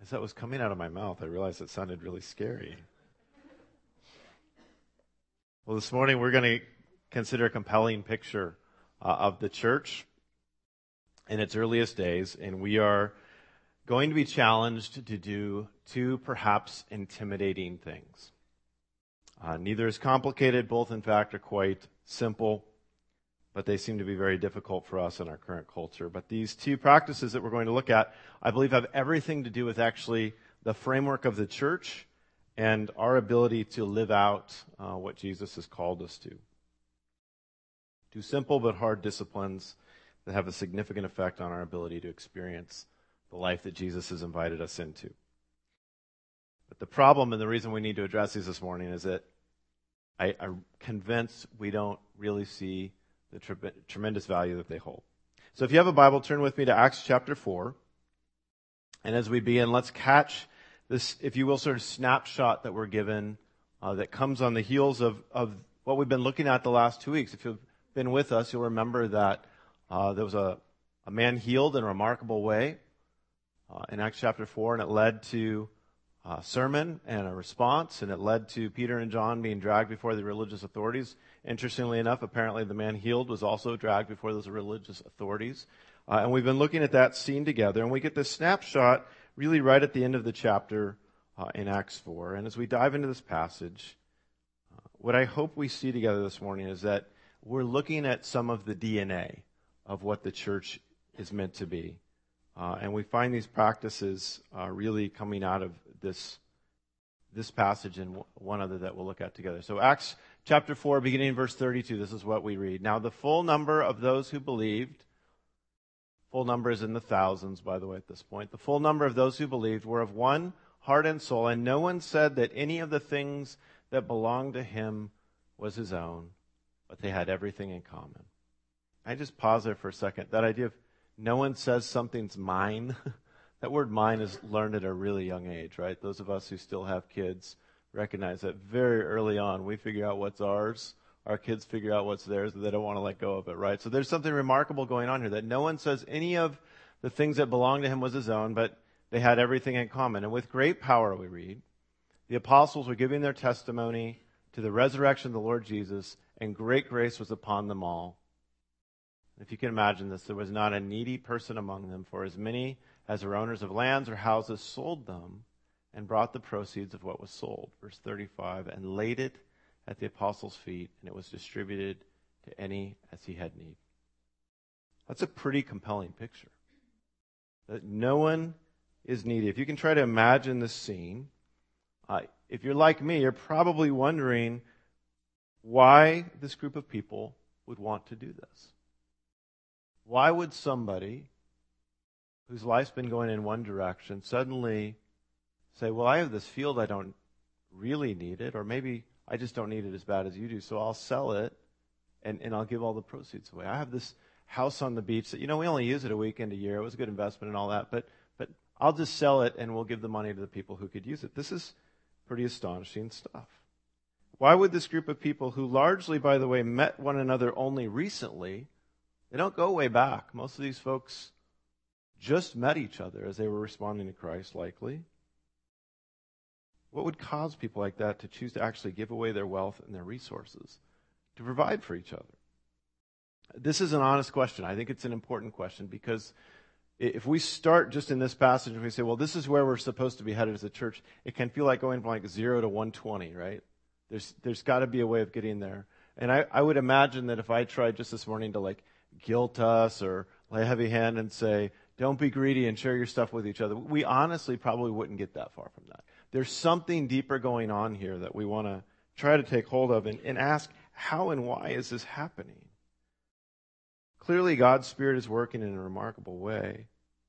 As that was coming out of my mouth, I realized it sounded really scary. Well, this morning we're going to consider a compelling picture of the church in its earliest days, and we are going to be challenged to do two perhaps intimidating things. Neither is complicated, both in fact are quite simple, but they seem to be very difficult for us in our current culture. But these two practices that we're going to look at, I believe, have everything to do with actually the framework of the church and our ability to live out what Jesus has called us to. Two simple but hard disciplines that have a significant effect on our ability to experience the life that Jesus has invited us into. But the problem and the reason we need to address these this morning is that I'm convinced we don't really see the tremendous value that they hold. So if you have a Bible, turn with me to Acts chapter 4. And as we begin, let's catch this, if you will, sort of snapshot that we're given that comes on the heels of what we've been looking at the last 2 weeks. If you've been with us, you'll remember that there was a man healed in a remarkable way in Acts chapter 4, and it led to a sermon and a response, and it led to Peter and John being dragged before the religious authorities. Interestingly enough, apparently the man healed was also dragged before those religious authorities. And we've been looking at that scene together, and we get this snapshot really right at the end of the chapter in Acts 4. And as we dive into this passage, what I hope we see together this morning is that we're looking at some of the DNA of what the church is meant to be. And we find these practices really coming out of this passage and one other that we'll look at together. So Acts chapter 4, beginning in verse 32, this is what we read. Now the full number of those who believed, full number is in the thousands, by the way, at this point. The full number of those who believed were of one heart and soul, and no one said that any of the things that belonged to him was his own, but they had everything in common. I just pause there for a second. That idea of no one says something's mine, that word mine is learned at a really young age, right? Those of us who still have kids recognize that very early on. We figure out what's ours. Our kids figure out what's theirs, but they don't want to let go of it, right? So there's something remarkable going on here, that no one says any of the things that belonged to him was his own, but they had everything in common. And with great power, we read, the apostles were giving their testimony to the resurrection of the Lord Jesus, and great grace was upon them all. If you can imagine this, there was not a needy person among them, for as many as were owners of lands or houses sold them and brought the proceeds of what was sold. Verse 35, and laid it at the apostles' feet, and it was distributed to any as he had need. That's a pretty compelling picture. That no one is needy. If you can try to imagine this scene, if you're like me, you're probably wondering why this group of people would want to do this. Why would somebody whose life's been going in one direction suddenly say, well, I have this field, I don't really need it, or maybe I just don't need it as bad as you do, so I'll sell it and I'll give all the proceeds away. I have this house on the beach that, we only use it a weekend a year. It was a good investment and all that, but I'll just sell it and we'll give the money to the people who could use it. This is pretty astonishing stuff. Why would this group of people, who largely, by the way, met one another only recently, they don't go way back. Most of these folks just met each other as they were responding to Christ, likely. What would cause people like that to choose to actually give away their wealth and their resources to provide for each other? This is an honest question. I think it's an important question, because if we start just in this passage and we say, well, this is where we're supposed to be headed as a church, it can feel like going from like 0 to 120, right? There's got to be a way of getting there. And I would imagine that if I tried just this morning to guilt us or lay a heavy hand and say, don't be greedy and share your stuff with each other, we honestly probably wouldn't get that far from that. There's something deeper going on here that we want to try to take hold of and ask, how and why is this happening? Clearly, God's Spirit is working in a remarkable way.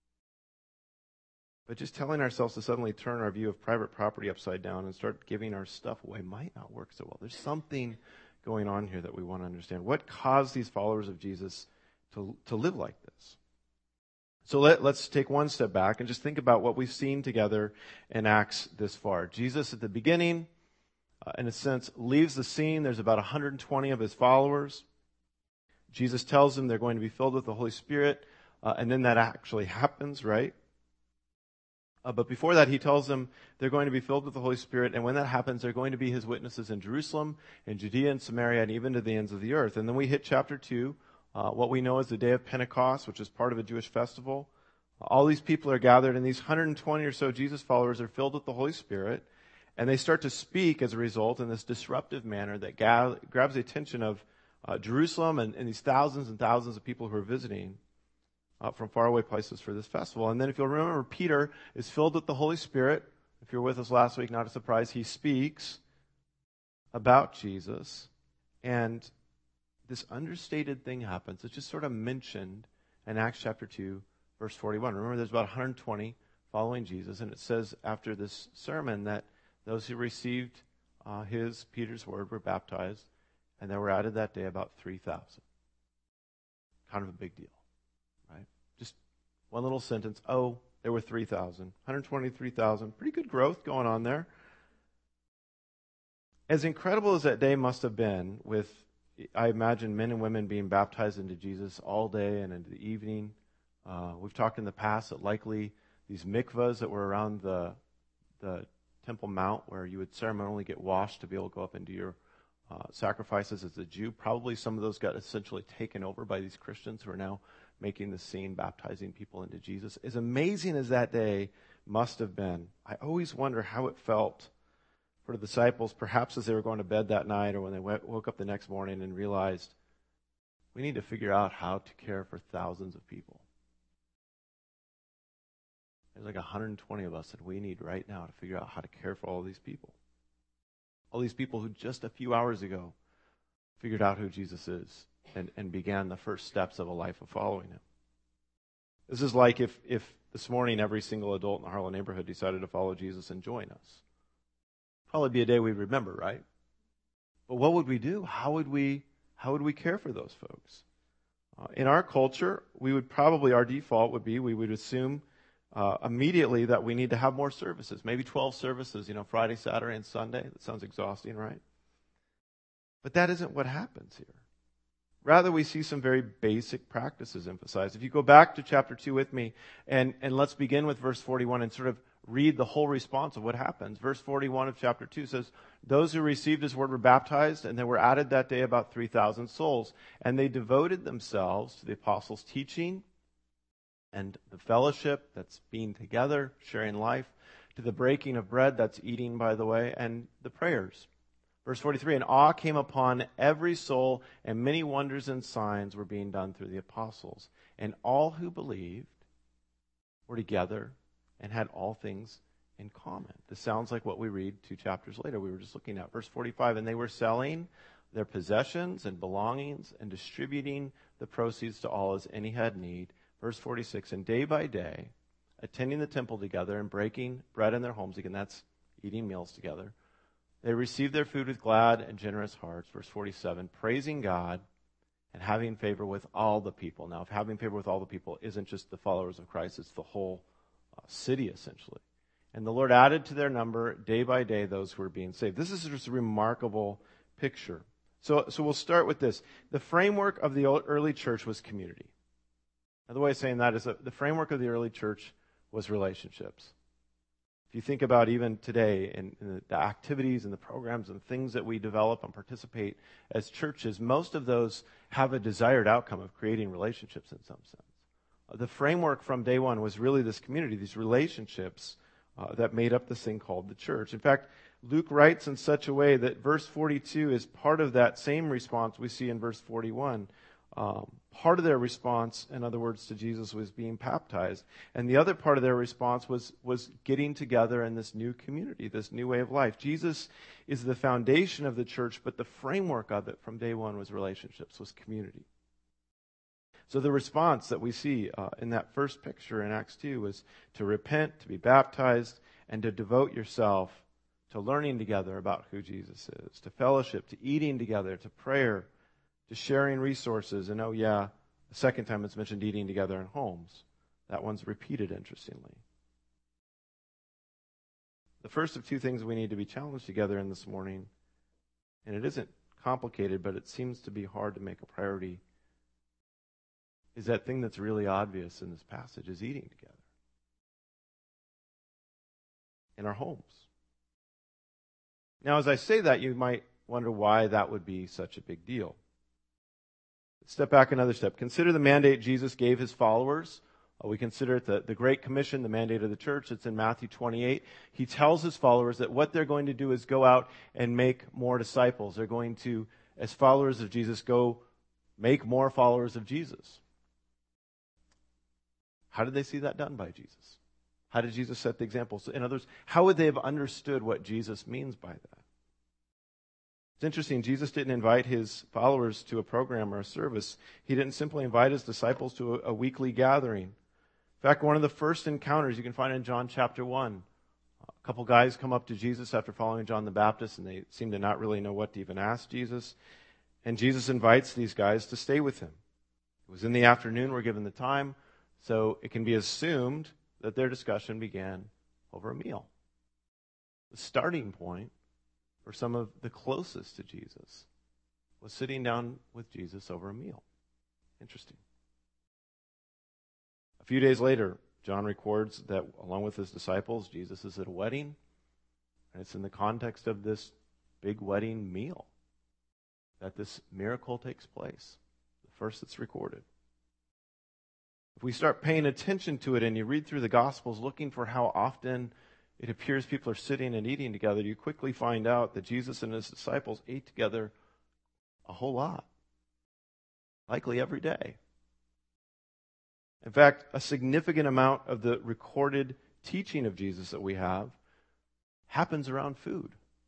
But just telling ourselves to suddenly turn our view of private property upside down and start giving our stuff away might not work so well. There's something going on here that we want to understand. What caused these followers of Jesus to live like this? So let's take one step back and just think about what we've seen together in Acts this far. Jesus at the beginning, in a sense, leaves the scene. There's about 120 of his followers. Jesus tells them they're going to be filled with the Holy Spirit, and then that actually happens, right? But before that, he tells them they're going to be filled with the Holy Spirit, and when that happens, they're going to be his witnesses in Jerusalem, in Judea and Samaria, and even to the ends of the earth. And then we hit chapter 2, what we know as the day of Pentecost, which is part of a Jewish festival. All these people are gathered, and these 120 or so Jesus followers are filled with the Holy Spirit, and they start to speak as a result in this disruptive manner that grabs the attention of Jerusalem and these thousands and thousands of people who are visiting from faraway places for this festival. And then if you'll remember, Peter is filled with the Holy Spirit. If you were with us last week, not a surprise, he speaks about Jesus. And this understated thing happens. It's just sort of mentioned in Acts chapter 2, verse 41. Remember, there's about 120 following Jesus. And it says after this sermon that those who received Peter's word were baptized. And there were added that day about 3,000. Kind of a big deal. Just one little sentence. Oh, there were 3,000. 123,000. Pretty good growth going on there. As incredible as that day must have been with, I imagine, men and women being baptized into Jesus all day and into the evening. We've talked in the past that likely these mikvahs that were around the Temple Mount where you would ceremonially get washed to be able to go up and do your sacrifices as a Jew, probably some of those got essentially taken over by these Christians who are now making the scene, baptizing people into Jesus. As amazing as that day must have been, I always wonder how it felt for the disciples, perhaps as they were going to bed that night or when they woke up the next morning and realized, we need to figure out how to care for thousands of people. There's like 120 of us that we need right now to figure out how to care for all these people. All these people who just a few hours ago figured out who Jesus is and began the first steps of a life of following him. This is like if this morning every single adult in the Harlan neighborhood decided to follow Jesus and join us. Probably be a day we'd remember, right? But what would we do? How would we care for those folks? In our culture, our default would be we would assume immediately that we need to have more services, maybe 12 services, Friday, Saturday, and Sunday. That sounds exhausting, right? But that isn't what happens here. Rather, we see some very basic practices emphasized. If you go back to chapter 2 with me, and let's begin with verse 41 and sort of read the whole response of what happens. Verse 41 of chapter 2 says, those who received his word were baptized, and there were added that day about 3,000 souls. And they devoted themselves to the apostles' teaching and the fellowship, that's being together, sharing life, to the breaking of bread, that's eating, by the way, and the prayers. Verse 43, and awe came upon every soul, and many wonders and signs were being done through the apostles. And all who believed were together and had all things in common. This sounds like what we read 2 chapters later. We were just looking at verse 45, and they were selling their possessions and belongings and distributing the proceeds to all as any had need. Verse 46, and day by day, attending the temple together and breaking bread in their homes, again, that's eating meals together, they received their food with glad and generous hearts. Verse 47, praising God and having favor with all the people. Now, if having favor with all the people isn't just the followers of Christ, it's the whole city, essentially. And the Lord added to their number day by day those who were being saved. This is just a remarkable picture. So we'll start with this. The framework of the early church was community. Another way of saying that is that the framework of the early church was relationships. If you think about even today in the activities and the programs and things that we develop and participate as churches, most of those have a desired outcome of creating relationships in some sense. The framework from day one was really this community, these relationships that made up this thing called the church. In fact, Luke writes in such a way that verse 42 is part of that same response we see in verse 41. Part of their response, in other words, to Jesus was being baptized. And the other part of their response was getting together in this new community, this new way of life. Jesus is the foundation of the church, but the framework of it from day one was relationships, was community. So the response that we see in that first picture in Acts 2 was to repent, to be baptized, and to devote yourself to learning together about who Jesus is, to fellowship, to eating together, to prayer, to sharing resources. And the second time it's mentioned eating together in homes. That one's repeated, interestingly. The first of two things we need to be challenged together in this morning, and it isn't complicated, but it seems to be hard to make a priority, is that thing that's really obvious in this passage is eating together. in our homes. Now, as I say that, you might wonder why that would be such a big deal. Step back another step. Consider the mandate Jesus gave his followers. We consider it the Great Commission, the mandate of the church. It's in Matthew 28. He tells his followers that what they're going to do is go out and make more disciples. They're going to, as followers of Jesus, go make more followers of Jesus. How did they see that done by Jesus? How did Jesus set the example? So in other words, how would they have understood what Jesus means by that? It's interesting, Jesus didn't invite his followers to a program or a service. He didn't simply invite his disciples to a weekly gathering. In fact, one of the first encounters you can find in John chapter 1, a couple guys come up to Jesus after following John the Baptist, and they seem to not really know what to even ask Jesus. And Jesus invites these guys to stay with him. It was in the afternoon, we're given the time, so it can be assumed that their discussion began over a meal. The starting point for some of the closest to Jesus was sitting down with Jesus over a meal. Interesting. A few days later, John records that along with his disciples, Jesus is at a wedding, and it's in the context of this big wedding meal that this miracle takes place, the first that's recorded. If we start paying attention to it and you read through the Gospels looking for how often it appears people are sitting and eating together, you quickly find out that Jesus and his disciples ate together a whole lot, likely every day. In fact, a significant amount of the recorded teaching of Jesus that we have happens around food.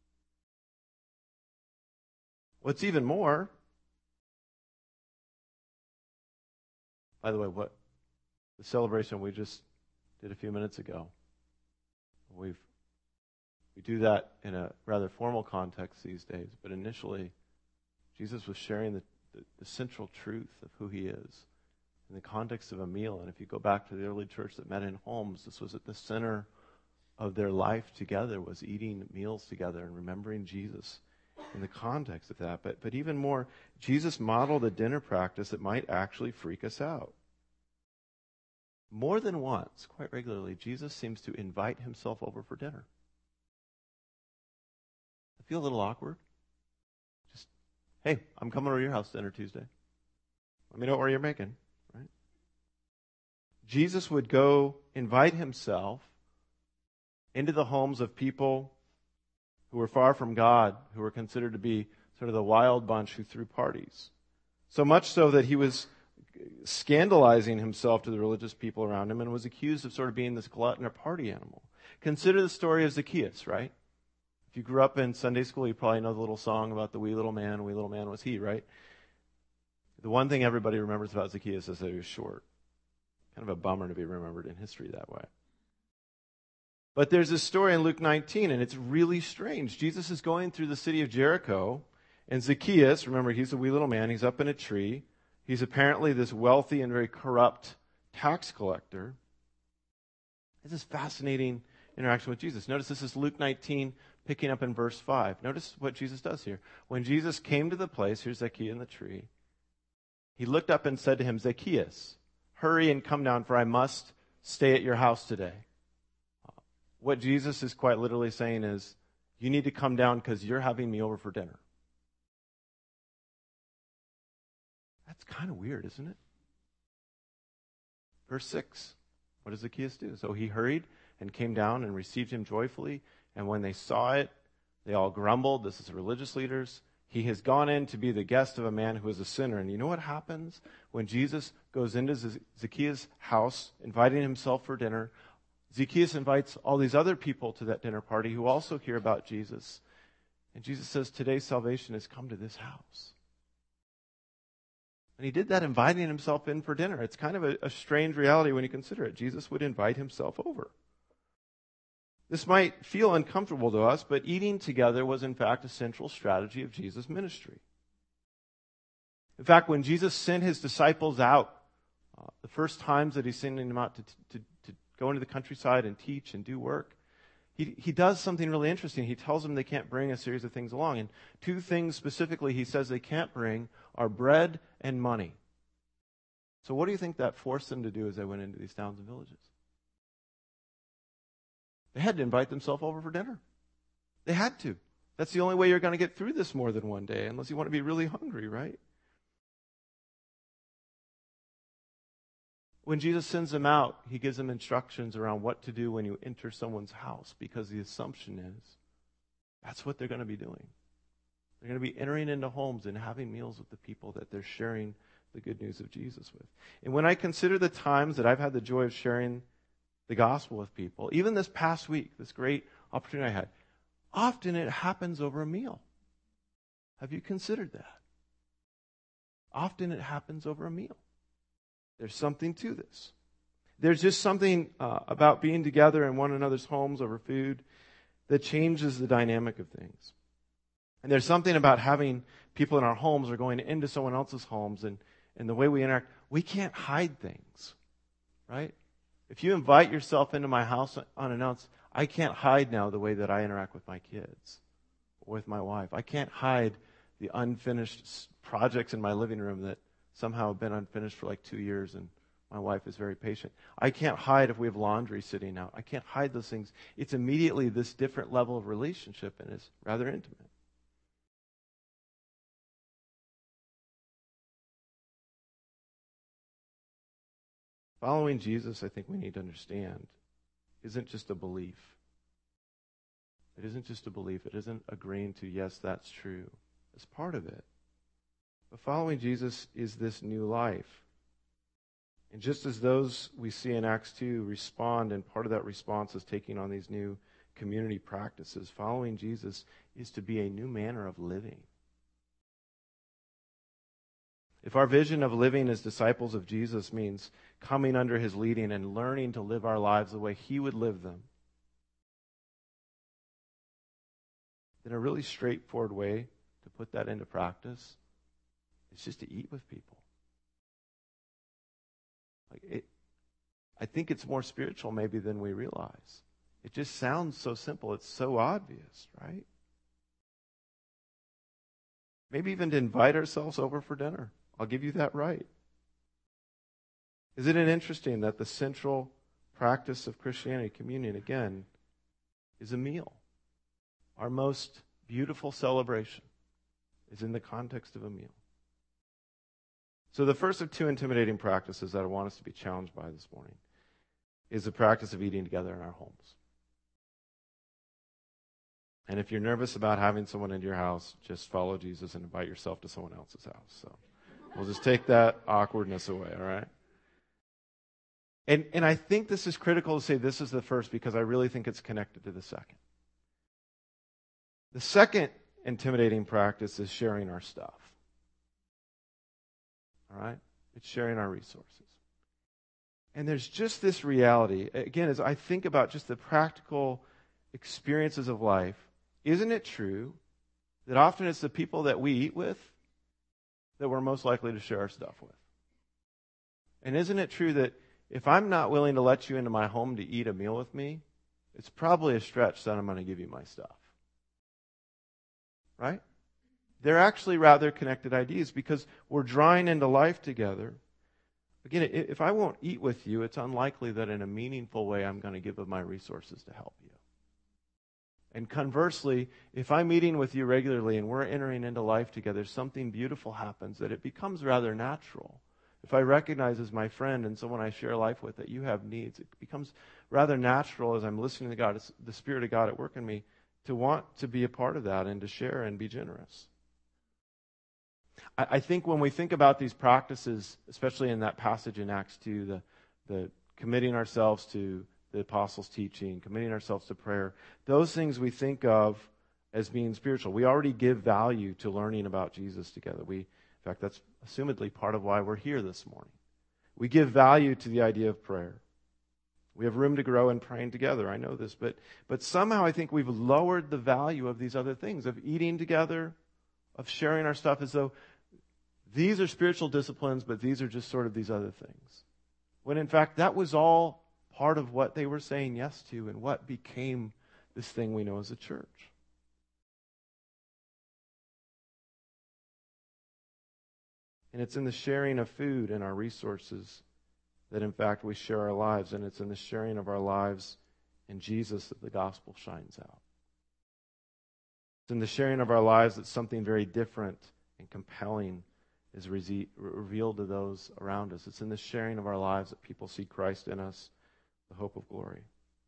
What's even more, by the way, the celebration we just did a few minutes ago, we do that in a rather formal context these days, but initially, Jesus was sharing the central truth of who he is in the context of a meal. And if you go back to the early church that met in homes, this was at the center of their life together, was eating meals together and remembering Jesus in the context of that. But even more, Jesus modeled a dinner practice that might actually freak us out. More than once, quite regularly, Jesus seems to invite himself over for dinner. I feel a little awkward. Just, hey, I'm coming over to your house dinner Tuesday. Let me know what you're making, right? Jesus would go invite himself into the homes of people who were far from God, who were considered to be sort of the wild bunch who threw parties. So much so that he was scandalizing himself to the religious people around him and was accused of sort of being this glutton or party animal. Consider the story of Zacchaeus, right? If you grew up in Sunday school, you probably know the little song about the wee little man was he, right? The one thing everybody remembers about Zacchaeus is that he was short. Kind of a bummer to be remembered in history that way. But there's this story in Luke 19, and it's really strange. Jesus is going through the city of Jericho, and Zacchaeus, remember, he's a wee little man, he's up in a tree. He's apparently this wealthy and very corrupt tax collector. It's this fascinating interaction with Jesus. Notice this is Luke 19, picking up in verse 5. Notice what Jesus does here. When Jesus came to the place, here's Zacchaeus in the tree, he looked up and said to him, Zacchaeus, hurry and come down, for I must stay at your house today. What Jesus is quite literally saying is, you need to come down because you're having me over for dinner. That's kind of weird, isn't it? Verse 6, what does Zacchaeus do? So he hurried and came down and received him joyfully. And when they saw it, they all grumbled. This is religious leaders. He has gone in to be the guest of a man who is a sinner. And you know what happens when Jesus goes into Zacchaeus' house, inviting himself for dinner? Zacchaeus invites all these other people to that dinner party who also hear about Jesus. And Jesus says, today's salvation has come to this house. And he did that inviting himself in for dinner. It's kind of a strange reality when you consider it. Jesus would invite himself over. This might feel uncomfortable to us, but eating together was in fact a central strategy of Jesus' ministry. In fact, when Jesus sent his disciples out, the first times that he's sending them out to go into the countryside and teach and do work, he does something really interesting. He tells them they can't bring a series of things along. And two things specifically he says they can't bring are bread and money. So what do you think that forced them to do as they went into these towns and villages? They had to invite themselves over for dinner. They had to. That's the only way you're going to get through this more than one day, unless you want to be really hungry, right? When Jesus sends them out, he gives them instructions around what to do when you enter someone's house, because the assumption is that's what they're going to be doing. They're going to be entering into homes and having meals with the people that they're sharing the good news of Jesus with. And when I consider the times that I've had the joy of sharing the gospel with people, even this past week, this great opportunity I had, often it happens over a meal. Have you considered that? Often it happens over a meal. There's something to this. There's just something about being together in one another's homes over food that changes the dynamic of things. And there's something about having people in our homes or going into someone else's homes and the way we interact. We can't hide things, right? If you invite yourself into my house unannounced, I can't hide now the way that I interact with my kids or with my wife. I can't hide the unfinished projects in my living room that somehow have been unfinished for like 2 years, and my wife is very patient. I can't hide if we have laundry sitting out. I can't hide those things. It's immediately this different level of relationship, and it's rather intimate. Following Jesus, I think we need to understand, isn't just a belief. It isn't just a belief. It isn't agreeing to, yes, that's true. It's part of it. But following Jesus is this new life. And just as those we see in Acts 2 respond, and part of that response is taking on these new community practices, following Jesus is to be a new manner of living. If our vision of living as disciples of Jesus means coming under his leading and learning to live our lives the way he would live them, then a really straightforward way to put that into practice is just to eat with people. I think it's more spiritual maybe than we realize. It just sounds so simple. It's so obvious, right? Maybe even to invite ourselves over for dinner. I'll give you that right. Isn't it interesting that the central practice of Christianity, communion, again, is a meal? Our most beautiful celebration is in the context of a meal. So the first of two intimidating practices that I want us to be challenged by this morning is the practice of eating together in our homes. And if you're nervous about having someone into your house, just follow Jesus and invite yourself to someone else's house. So we'll just take that awkwardness away, all right? And I think this is critical to say this is the first because I really think it's connected to the second. The second intimidating practice is sharing our stuff. All right? It's sharing our resources. And there's just this reality, again, as I think about just the practical experiences of life, isn't it true that often it's the people that we eat with that we're most likely to share our stuff with? And isn't it true that if I'm not willing to let you into my home to eat a meal with me, it's probably a stretch that I'm going to give you my stuff. Right? They're actually rather connected ideas because we're drawing into life together. Again, if I won't eat with you, it's unlikely that in a meaningful way I'm going to give of my resources to help you. And conversely, if I'm eating with you regularly and we're entering into life together, something beautiful happens that it becomes rather natural. If I recognize as my friend and someone I share life with that you have needs, it becomes rather natural as I'm listening to God, it's the Spirit of God at work in me, to want to be a part of that and to share and be generous. I think when we think about these practices, especially in that passage in Acts 2, the committing ourselves to the apostles' teaching, committing ourselves to prayer, those things we think of as being spiritual. We already give value to learning about Jesus together. In fact, that's assumedly part of why we're here this morning. We give value to the idea of prayer. We have room to grow in praying together. I know this, but somehow I think we've lowered the value of these other things, of eating together, of sharing our stuff, as though these are spiritual disciplines, but these are just sort of these other things. When in fact, that was all part of what they were saying yes to and what became this thing we know as a church. And it's in the sharing of food and our resources that in fact we share our lives, and it's in the sharing of our lives in Jesus that the gospel shines out. It's in the sharing of our lives that something very different and compelling is revealed to those around us. It's in the sharing of our lives that people see Christ in us, the hope of glory.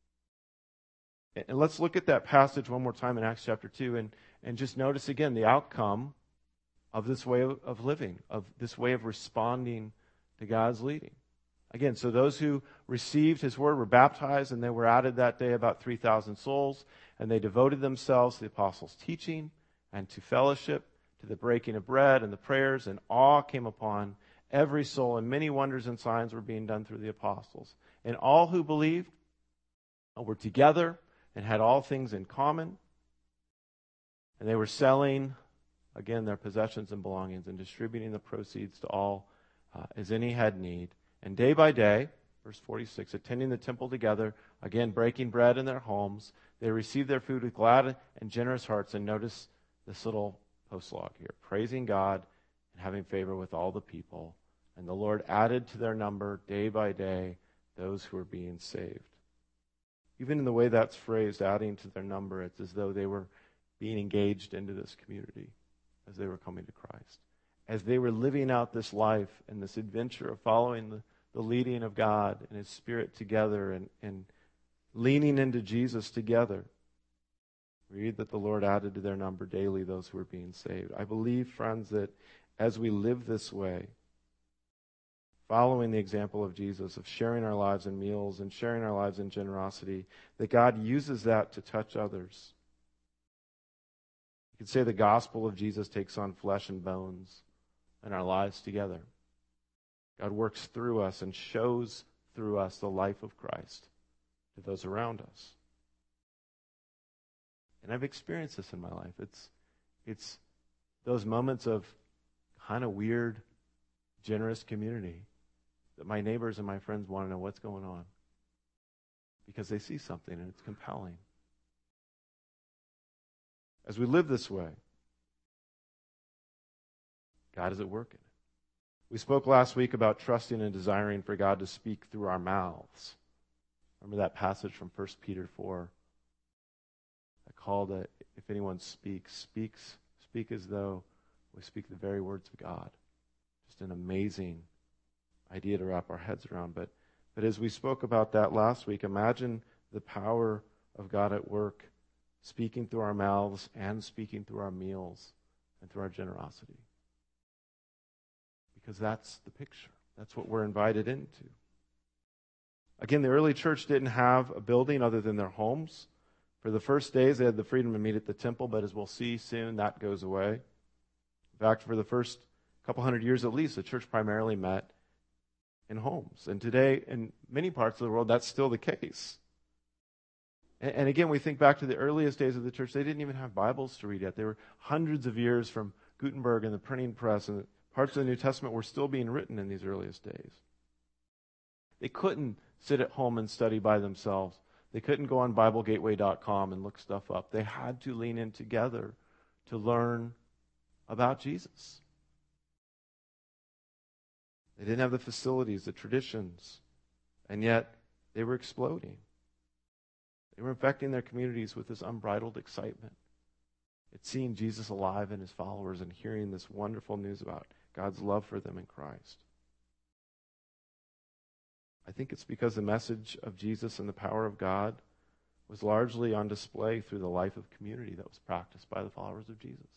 And let's look at that passage one more time in Acts chapter 2 and just notice again the outcome of this way of living, of this way of responding to God's leading. Again, so those who received his word were baptized, and they were added that day about 3,000 souls, and they devoted themselves to the apostles' teaching and to fellowship, to the breaking of bread and the prayers, and awe came upon every soul, and many wonders and signs were being done through the apostles. And all who believed were together and had all things in common, and they were selling, again, their possessions and belongings and distributing the proceeds to all as any had need. And day by day, verse 46, attending the temple together, again, breaking bread in their homes, they received their food with glad and generous hearts. And notice this little postlog here, praising God and having favor with all the people. And the Lord added to their number day by day those who were being saved. Even in the way that's phrased, adding to their number, it's as though they were being engaged into this community as they were coming to Christ. As they were living out this life and this adventure of following the leading of God and his Spirit together and leaning into Jesus together, we read that the Lord added to their number daily those who were being saved. I believe, friends, that as we live this way, following the example of Jesus, of sharing our lives in meals and sharing our lives in generosity, that God uses that to touch others. You could say the gospel of Jesus takes on flesh and bones in our lives together. God works through us and shows through us the life of Christ to those around us. And I've experienced this in my life. It's those moments of kind of weird, generous community that my neighbors and my friends want to know what's going on because they see something and it's compelling. As we live this way, God is at work in it. We spoke last week about trusting and desiring for God to speak through our mouths. Remember that passage from 1 Peter 4? A call that if anyone speak as though we speak the very words of God. Just an amazing idea to wrap our heads around. But as we spoke about that last week, imagine the power of God at work, speaking through our mouths and speaking through our meals and through our generosity. Because that's the picture. That's what we're invited into. Again, the early church didn't have a building other than their homes. For the first days, they had the freedom to meet at the temple, but as we'll see soon, that goes away. In fact, for the first couple hundred years at least, the church primarily met in homes. And today, in many parts of the world, that's still the case. And again, we think back to the earliest days of the church, they didn't even have Bibles to read yet. They were hundreds of years from Gutenberg and the printing press, and parts of the New Testament were still being written in these earliest days. They couldn't sit at home and study by themselves. They couldn't go on BibleGateway.com and look stuff up. They had to lean in together to learn about Jesus. They didn't have the facilities, the traditions, and yet they were exploding. They were infecting their communities with this unbridled excitement. It's seeing Jesus alive and his followers and hearing this wonderful news about God's love for them in Christ. I think it's because the message of Jesus and the power of God was largely on display through the life of community that was practiced by the followers of Jesus.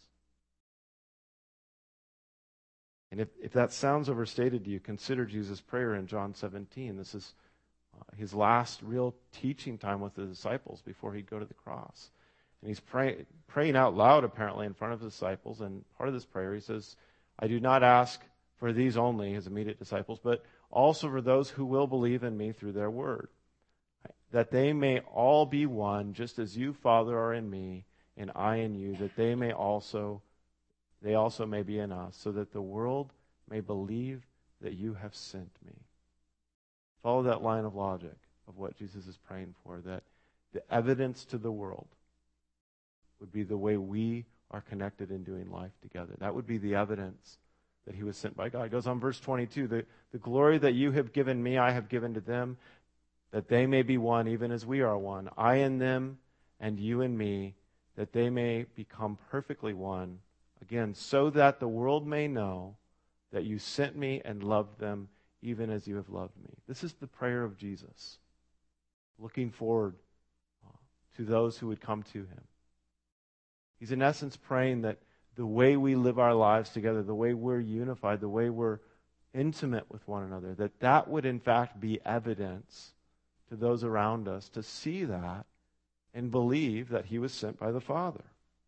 And if that sounds overstated to you, consider Jesus' prayer in John 17. This is his last real teaching time with the disciples before he'd go to the cross. And he's praying out loud, apparently, in front of the disciples. And part of this prayer, he says, I do not ask for these only, his immediate disciples, but also for those who will believe in me through their word, that they may all be one, just as you, Father, are in me, and I in you, that they also may be in us, so that the world may believe that you have sent me. Follow that line of logic of what Jesus is praying for, that the evidence to the world would be the way we are connected in doing life together. That would be the evidence that he was sent by God. It goes on verse 22, the glory that you have given me, I have given to them, that they may be one even as we are one, I in them and you in me, that they may become perfectly one, again, so that the world may know that you sent me and loved them even as you have loved me. This is the prayer of Jesus, looking forward to those who would come to him. He's in essence praying that the way we live our lives together, the way we're unified, the way we're intimate with one another, that would in fact be evidence to those around us to see that and believe that he was sent by the Father.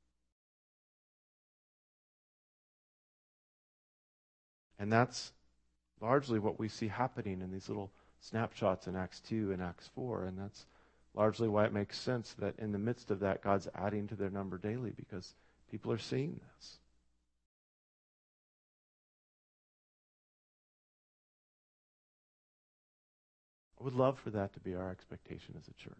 And that's largely what we see happening in these little snapshots in Acts 2 and Acts 4. And that's largely why it makes sense that in the midst of that, God's adding to their number daily, because people are seeing this. I would love for that to be our expectation as a church.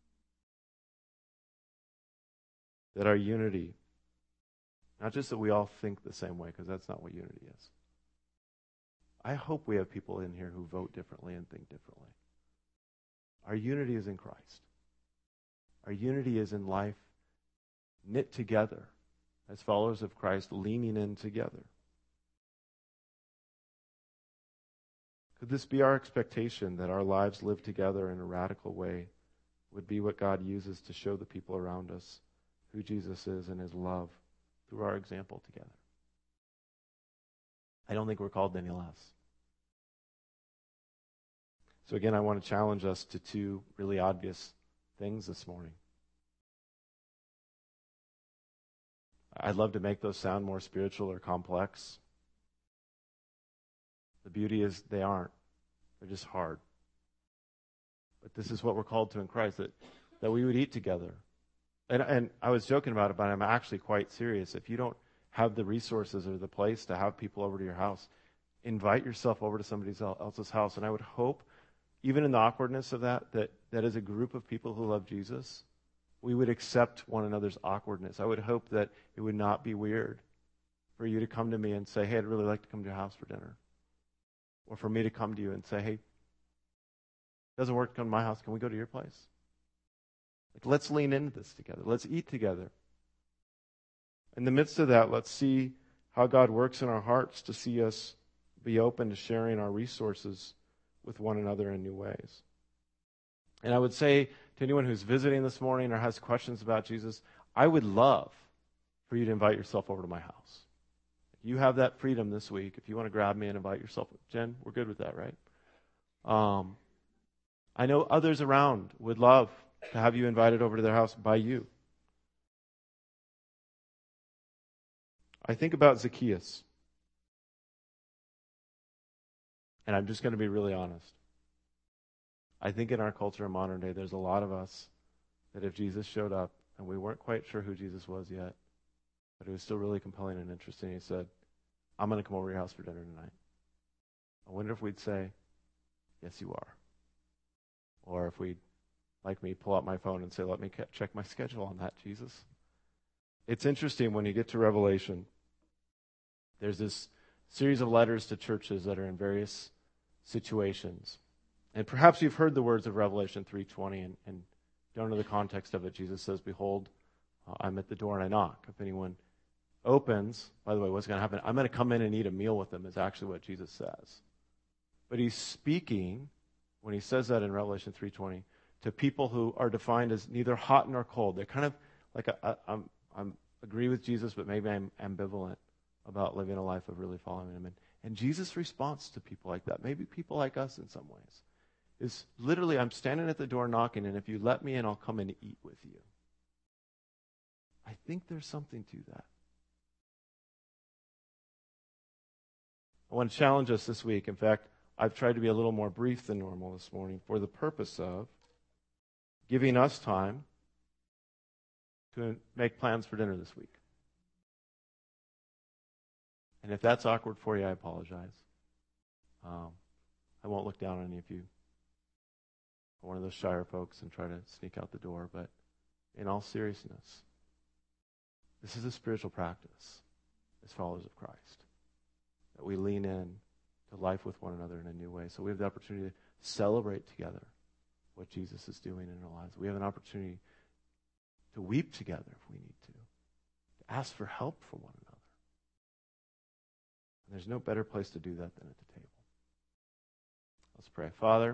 That our unity, not just that we all think the same way, because that's not what unity is. I hope we have people in here who vote differently and think differently. Our unity is in Christ. Our unity is in life knit together as followers of Christ, leaning in together. Could this be our expectation, that our lives lived together in a radical way would be what God uses to show the people around us who Jesus is and his love through our example together? I don't think we're called any less. So again, I want to challenge us to two really obvious things this morning. I'd love to make those sound more spiritual or complex. The beauty is they aren't. They're just hard. But this is what we're called to in Christ, that we would eat together. And I was joking about it, but I'm actually quite serious. If you don't have the resources or the place to have people over to your house, invite yourself over to somebody else's house. And I would hope, even in the awkwardness of that as a group of people who love Jesus, we would accept one another's awkwardness. I would hope that it would not be weird for you to come to me and say, hey, I'd really like to come to your house for dinner. Or for me to come to you and say, hey, it doesn't work to come to my house. Can we go to your place? Let's lean into this together. Let's eat together. In the midst of that, let's see how God works in our hearts to see us be open to sharing our resources with one another in new ways. And I would say to anyone who's visiting this morning or has questions about Jesus, I would love for you to invite yourself over to my house. You have that freedom this week. If you want to grab me and invite yourself. Jen, we're good with that, right? I know others around would love to have you invited over to their house by you. I think about Zacchaeus. And I'm just going to be really honest. I think in our culture in modern day, there's a lot of us that if Jesus showed up and we weren't quite sure who Jesus was yet, but it was still really compelling and interesting, he said, I'm going to come over to your house for dinner tonight. I wonder if we'd say, yes, you are. Or if we'd, like me, pull out my phone and say, let me check my schedule on that, Jesus. It's interesting when you get to Revelation, there's this series of letters to churches that are in various situations. And perhaps you've heard the words of Revelation 3:20 and don't know the context of it. Jesus says, behold, I'm at the door and I knock. If anyone opens, by the way, what's going to happen? I'm going to come in and eat a meal with them is actually what Jesus says. But he's speaking, when he says that in Revelation 3:20, to people who are defined as neither hot nor cold. They're kind of like, I'm agree with Jesus, but maybe I'm ambivalent about living a life of really following him. And Jesus' response to people like that, maybe people like us in some ways, is literally, I'm standing at the door knocking, and if you let me in, I'll come and eat with you. I think there's something to that. I want to challenge us this week. In fact, I've tried to be a little more brief than normal this morning for the purpose of giving us time to make plans for dinner this week. And if that's awkward for you, I apologize. I won't look down on any of you. I'm one of those shyer folks and try to sneak out the door. But in all seriousness, this is a spiritual practice as followers of Christ, that we lean in to life with one another in a new way. So we have the opportunity to celebrate together what Jesus is doing in our lives. We have an opportunity to weep together if we need to ask for help from one another. And there's no better place to do that than at the table. Let's pray. Father,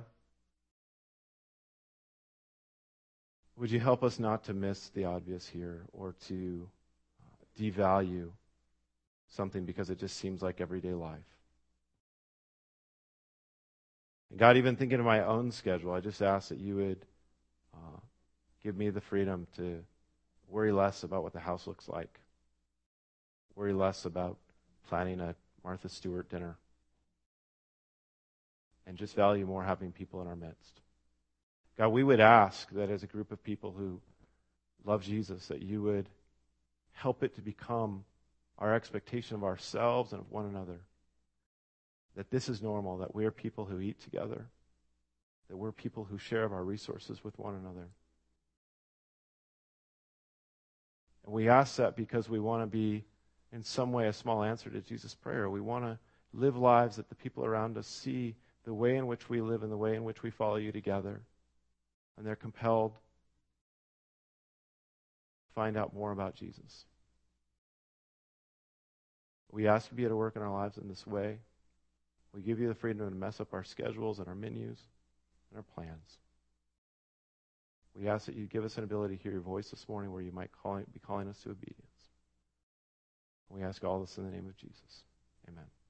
would you help us not to miss the obvious here or to devalue something because it just seems like everyday life. And God, even thinking of my own schedule, I just ask that you would give me the freedom to worry less about what the house looks like, worry less about planning a Martha Stewart dinner, and just value more having people in our midst. God, we would ask that as a group of people who love Jesus, that you would help it to become our expectation of ourselves and of one another, that this is normal, that we are people who eat together, that we're people who share of our resources with one another. And we ask that because we want to be, in some way, a small answer to Jesus' prayer. We want to live lives that the people around us see the way in which we live and the way in which we follow you together. And they're compelled to find out more about Jesus. We ask you to be at work in our lives in this way. We give you the freedom to mess up our schedules and our menus and our plans. We ask that you give us an ability to hear your voice this morning where you might be calling us to obedience. We ask all this in the name of Jesus. Amen.